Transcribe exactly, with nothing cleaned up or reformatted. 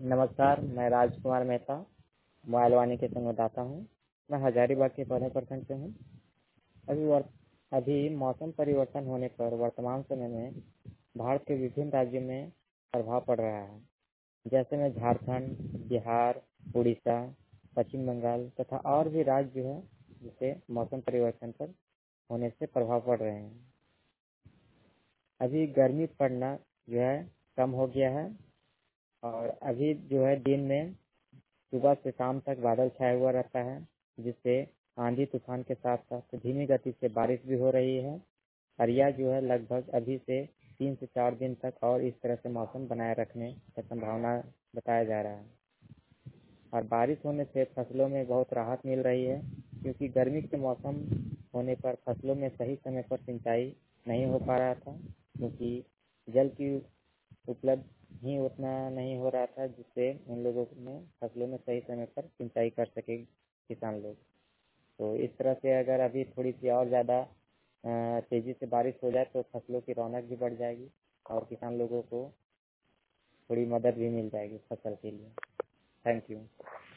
नमस्कार, मैं राजकुमार मेहता मोबाइल वाणी के संवाददाता हूँ। मैं हजारीबाग के पौधे प्रखंड से हूँ। अभी वर्त अभी मौसम परिवर्तन होने पर वर्तमान समय में भारत के विभिन्न राज्यों में प्रभाव पड़ रहा है। जैसे में झारखंड, बिहार, उड़ीसा, पश्चिम बंगाल तथा और भी राज्य जो है जिससे मौसम परिवर्तन पर होने से प्रभाव पड़ रहे हैं। अभी गर्मी पड़ना जो है कम हो गया है और अभी जो है दिन में सुबह से शाम तक बादल छाया हुआ रहता है, जिससे आंधी तूफान के साथ साथ धीमी गति से बारिश भी हो रही है। और यह जो है लगभग अभी से तीन से चार दिन तक और इस तरह से मौसम बनाए रखने का संभावना बताया जा रहा है। और बारिश होने से फसलों में बहुत राहत मिल रही है, क्योंकि गर्मी के मौसम होने पर फसलों में सही समय पर सिंचाई नहीं हो पा रहा था, क्योंकि जल की उपलब्ध ही उतना नहीं हो रहा था जिससे उन लोगों ने फसलों में सही समय पर सिंचाई कर सके किसान लोग। तो इस तरह से अगर अभी थोड़ी सी और ज़्यादा तेज़ी से बारिश हो जाए तो फसलों की रौनक भी बढ़ जाएगी और किसान लोगों को थोड़ी मदद भी मिल जाएगी फसल के लिए। Thank you.